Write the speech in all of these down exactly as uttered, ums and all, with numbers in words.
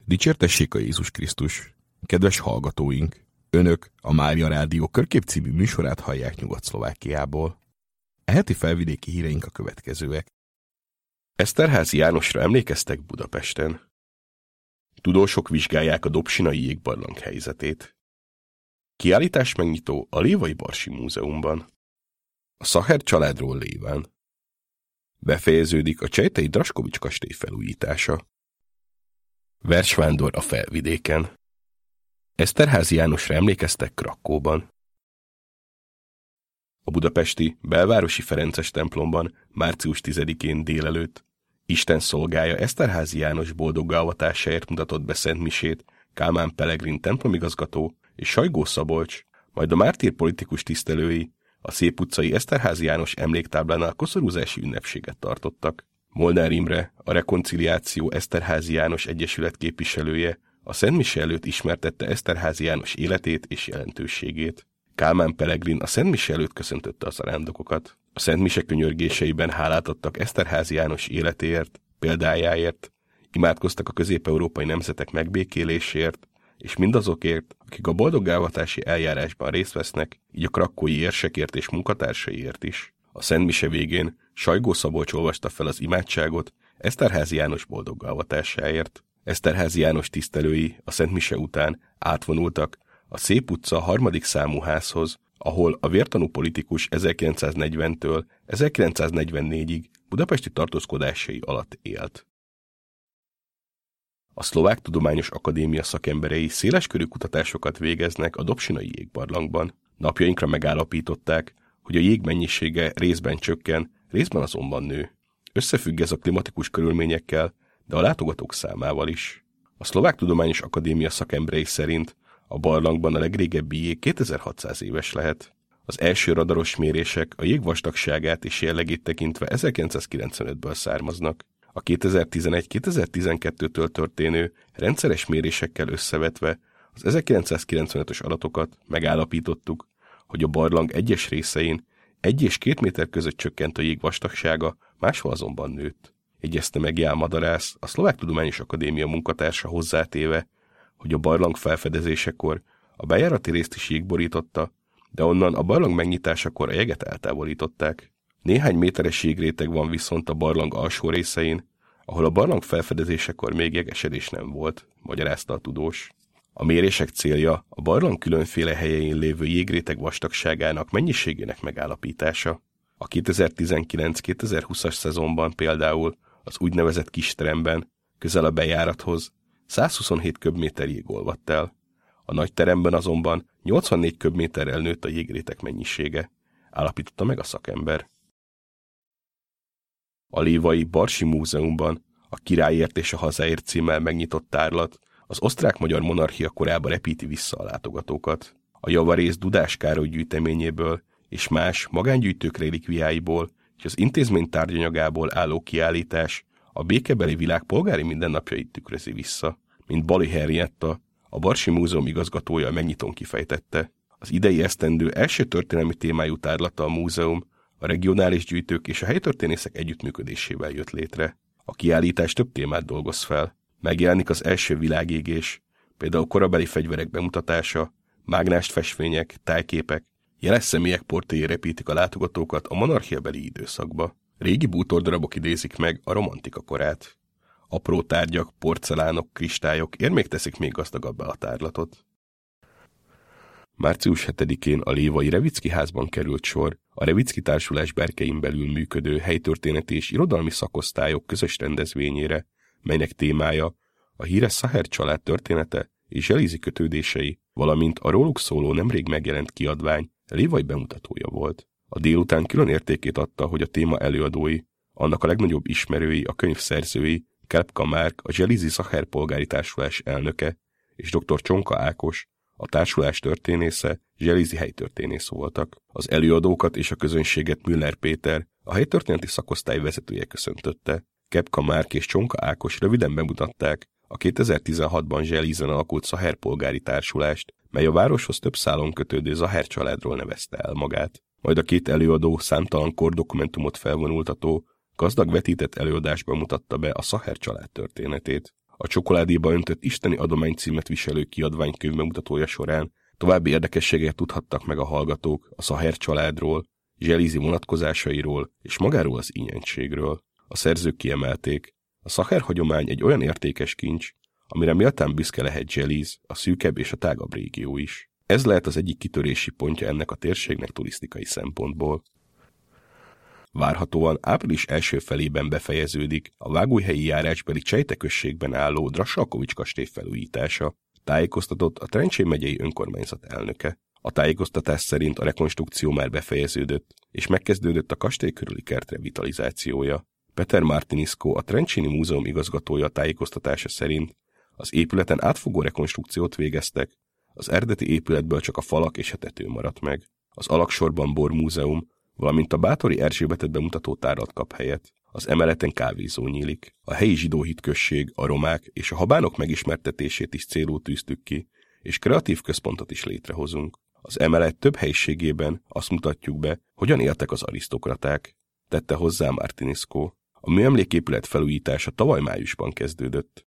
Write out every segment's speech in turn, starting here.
Dicsértessék a Jézus Krisztus! Kedves hallgatóink! Önök a Mária Rádió Körkép című műsorát hallják Nyugat-Szlovákiából. E heti felvidéki híreink a következőek. Eszterházy Jánosra emlékeztek Budapesten. Tudósok vizsgálják a Dobsinai jégbarlang helyzetét. Kiállítás megnyitó a Lévai Barsi Múzeumban. A Szacher családról léván. Befejeződik a csejtei Draskovics kastély felújítása. Versvándor a Felvidéken. Eszterházy Jánosra emlékeztek Krakkóban. A budapesti belvárosi ferences templomban március tizedikén délelőtt Isten szolgája Eszterházy János boldoggá avatásáért mutatott be szentmisét Kálmán Pelegrin templomigazgató és Sajgó Szabolcs, majd a mártír politikus tisztelői a Szép utcai Eszterházy János emléktáblánál koszorúzási ünnepséget tartottak. Molnár Imre, a Rekonciliáció Eszterházy János Egyesület képviselője a szentmise előtt ismertette Eszterházy János életét és jelentőségét. Kálmán Pelegrin a szentmise előtt köszöntötte a zarándokokat. A szentmise könyörgéseiben hálát adtak Eszterházy János életéért, példájáért, imádkoztak a közép-európai nemzetek megbékéléséért, és mindazokért, akik a boldoggávatási eljárásban részt vesznek, így a krakkói érsekért és munkatársaiért is. A szentmise végén Sajgó Szabolcs olvasta fel az imádságot Eszterházy János boldoggávatásáért. Eszterházy János tisztelői a szentmise után átvonultak a Szép utca harmadik számú házhoz, ahol a vértanú politikus ezerkilencszáznegyventől ezerkilencszáznegyvennégyig budapesti tartózkodásai alatt élt. A Szlovák Tudományos Akadémia szakemberei széleskörű kutatásokat végeznek a Dobsinai jégbarlangban. Napjainkra megállapították, hogy a jég mennyisége részben csökken, részben azonban nő. Összefügg ez a klimatikus körülményekkel, de a látogatók számával is. A Szlovák Tudományos Akadémia szakemberei szerint a barlangban a legrégebbi jég kétezer-hatszáz éves lehet. Az első radaros mérések a jég vastagságát és jellegét tekintve ezerkilencszázkilencvenötből származnak. A kétezer-tizenegy-kétezer-tizenkettőtől történő rendszeres mérésekkel összevetve az ezerkilencszázkilencvenötös adatokat megállapítottuk, hogy a barlang egyes részein egy és két méter között csökkent a jég vastagsága, máshol azonban nőtt. Jegyezte meg Ján Madarász, a Szlovák Tudományos Akadémia munkatársa hozzátéve, hogy a barlang felfedezésekor a bejárati részt is jég borította, de onnan a barlang megnyitásakor a jeget eltávolították. Néhány méteres jégréteg van viszont a barlang alsó részein, ahol a barlang felfedezésekor még jegesedés nem volt, magyarázta a tudós. A mérések célja a barlang különféle helyein lévő jégréteg vastagságának mennyiségének megállapítása. A kétezer-tizenkilenc-kétezer-húszas szezonban például az úgynevezett kisteremben, közel a bejárathoz százhuszonhét köbméter jég olvadt el. A nagy teremben azonban nyolcvannégy köbméterrel nőtt a jégréteg mennyisége, állapította meg a szakember. A Lévai Barsi Múzeumban a Királyért és a hazáért címmel megnyitott tárlat az osztrák-magyar monarchia korába repíti vissza a látogatókat. A javarész Dudás Károly gyűjteményéből és más magángyűjtők relikviáiból és az intézmény tárgyanyagából álló kiállítás a békebeli világ polgári mindennapjait tükrözi vissza. Mint Bali Henrietta, a Barsi Múzeum igazgatója megnyitón kifejtette. Az idei esztendő első történelmi témájú tárlata a múzeum a regionális gyűjtők és a helytörténészek együttműködésével jött létre. A kiállítás több témát dolgoz fel. Megjelenik az első világégés, például korabeli fegyverek bemutatása, mágnást festmények, tájképek, jeles személyek portréi repítik a látogatókat a monarchiabeli időszakba. Régi bútordarabok idézik meg a romantika korát. Apró tárgyak, porcelánok, kristályok érmék teszik még gazdagabbá a tárlatot. március hetedikén a Lévai Revicki házban került sor a Revicki Társulás berkein belül működő helytörténeti és irodalmi szakosztályok közös rendezvényére, melynek témája a híres Szacher család története és zselízi kötődései, valamint a róluk szóló nemrég megjelent kiadvány Lévai bemutatója volt. A délután külön értékét adta, hogy a téma előadói, annak a legnagyobb ismerői, a könyv szerzői, Kelpka Márk, a Zselízi Szacher polgári társulás elnöke, és dr. Csonka Ákos, a társulás történésze, zselízi helytörténész voltak. Az előadókat és a közönséget Müller Péter, a helytörténeti szakosztály vezetője köszöntötte. Kelpka Márk és Csonka Ákos röviden bemutatták a kétezer-tizenhatban Zselízen alakult Szacher polgári társulást, mely a városhoz több szálon kötődő Szacher családról nevezte el magát. Majd a két előadó számtalan kordokumentumot felvonultató, gazdag vetített előadásban mutatta be a Szacher család történetét. A Csokoládéba öntött isteni adomány címet viselő kiadványkönyv bemutatója során további érdekességeket tudhattak meg a hallgatók a Szaher családról, Zselízi vonatkozásairól és magáról az ínyentségről. A szerzők kiemelték, a Szaher hagyomány egy olyan értékes kincs, amire méltán büszke lehet Zselíz, a szűkebb és a tágabb régió is. Ez lehet az egyik kitörési pontja ennek a térségnek turisztikai szempontból. Várhatóan április első felében befejeződik a vágóhelyi járásbeli Csejte községben álló Drassalkovics kastély felújítása, tájékoztatott a Trencsén megyei önkormányzat elnöke. A tájékoztatás szerint a rekonstrukció már befejeződött, és megkezdődött a kastély körüli kert revitalizációja. Peter Martiniszko, a Trencséni Múzeum igazgatója tájékoztatása szerint az épületen átfogó rekonstrukciót végeztek, az eredeti épületből csak a falak és a tető maradt meg. Az alaksorban bormúzeum, valamint a Báthori Erzsébetet bemutató tárlat kap helyet. Az emeleten kávézó nyílik. A helyi zsidó hitközség, a romák és a habánok megismertetését is célul tűztük ki, és kreatív központot is létrehozunk. Az emelet több helyiségében azt mutatjuk be, hogyan éltek az arisztokraták, tette hozzá Martiniszko. A műemléképület felújítása tavaly májusban kezdődött.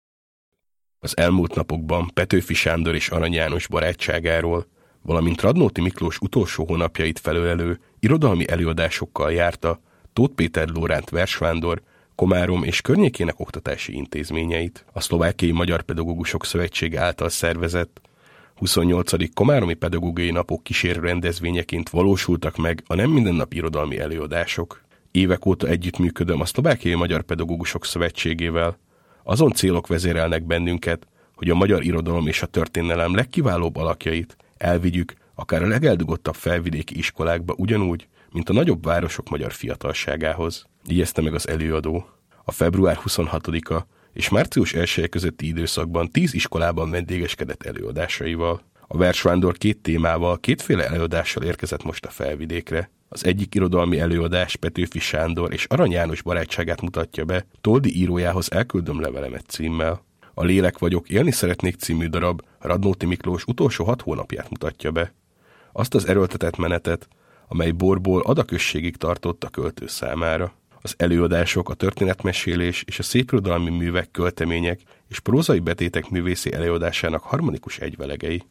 Az elmúlt napokban Petőfi Sándor és Arany János barátságáról, valamint Radnóti Miklós utolsó hónapjait felölelő irodalmi előadásokkal járta Tóth Péter Lóránt versvándor Komárom és környékének oktatási intézményeit. A Szlovákiai Magyar Pedagógusok Szövetsége által szervezett huszonnyolcadik Komáromi Pedagógiai Napok kísérő rendezvényeként valósultak meg a nem mindennapi irodalmi előadások. Évek óta együttműködöm a Szlovákiai Magyar Pedagógusok Szövetségével. Azon célok vezérelnek bennünket, hogy a magyar irodalom és a történelem legkiválóbb alakjait elvigyük akár a legeldugottabb felvidéki iskolákba ugyanúgy, mint a nagyobb városok magyar fiatalságához. Jegyezte meg az előadó. A február huszonhatodika és március elseje közötti időszakban tíz iskolában vendégeskedett előadásaival. A versvándor két témával, kétféle előadással érkezett most a felvidékre. Az egyik irodalmi előadás Petőfi Sándor és Arany János barátságát mutatja be Toldi írójához elküldöm levelemet címmel. A Lélek vagyok, élni szeretnék című darab Radnóti Miklós utolsó hat hónapját mutatja be. Azt az erőltetett menetet, amely Borból Ada községig tartott a költő számára. Az előadások, a történetmesélés és a szépirodalmi művek, költemények és prózai betétek művészi előadásának harmonikus egyvelegei.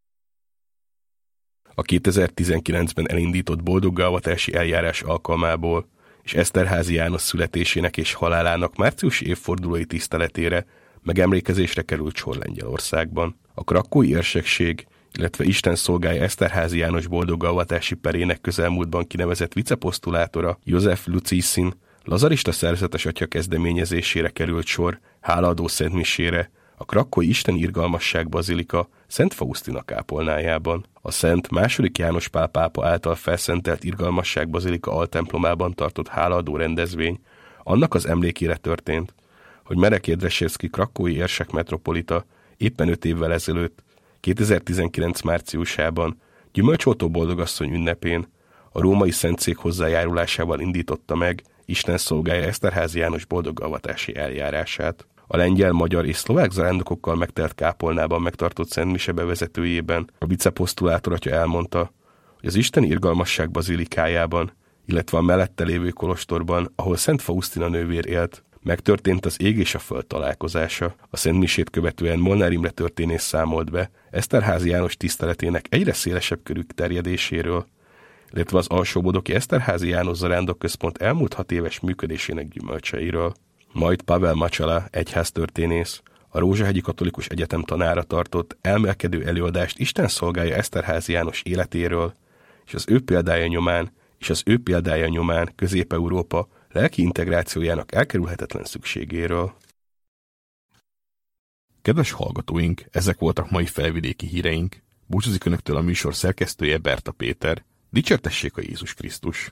A kétezer-tizenkilencben elindított boldoggálvatási eljárás alkalmából és Eszterházy János születésének és halálának márciusi évfordulói tiszteletére megemlékezésre került sor Lengyelországban. A krakkói érsekség, illetve Isten szolgája Eszterházy János boldoggálvatási perének közelmúltban kinevezett viceposztulátora József Luciszin lazarista szerzetes atya kezdeményezésére került sor hálaadó szentmisére a krakkói Isten Irgalmasság bazilika Szent Faustina kápolnájában. A Szent második János Pál pápa által felszentelt Irgalmasság bazilika altemplomában tartott hálaadó rendezvény annak az emlékére történt, hogy Marek Jedrzejewski krakkói érsek metropolita éppen öt évvel ezelőtt, kétezer-tizenkilenc márciusában Gyümölcsoltó boldogasszony ünnepén a római szentszék hozzájárulásával indította meg Isten szolgája Eszterházy János boldoggálvatási eljárását. A lengyel, magyar és szlovák zarándokokkal megtelt kápolnában megtartott szentmise bevezetőjében a viceposztulátor atya elmondta, hogy az Isteni Irgalmasság bazilikájában, illetve a mellette lévő kolostorban, ahol Szent Faustina nővér élt, megtörtént az ég és a föld találkozása. A szentmisét követően Molnár Imre történész számolt be Eszterházy János tiszteletének egyre szélesebb körű terjedéséről, illetve az Alsóbodoki Eszterházy János Zarándokközpont elmúlt hat éves működésének gyümölcseiről. Majd Pavel Macsala egyháztörténész, a Rózsahegyi Katolikus Egyetem tanára tartott elmélkedő előadást Isten szolgája Eszterházy János életéről, és az ő példája nyomán, és az ő példája nyomán Közép-Európa lelki integrációjának elkerülhetetlen szükségéről. Kedves hallgatóink, ezek voltak mai felvidéki híreink. Búcsúzik önöktől a műsor szerkesztője, Berta Péter. Dicsértessék a Jézus Krisztus!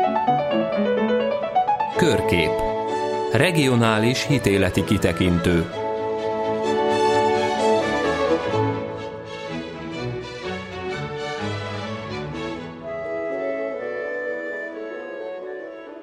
Körkép. Regionális hitéleti kitekintő.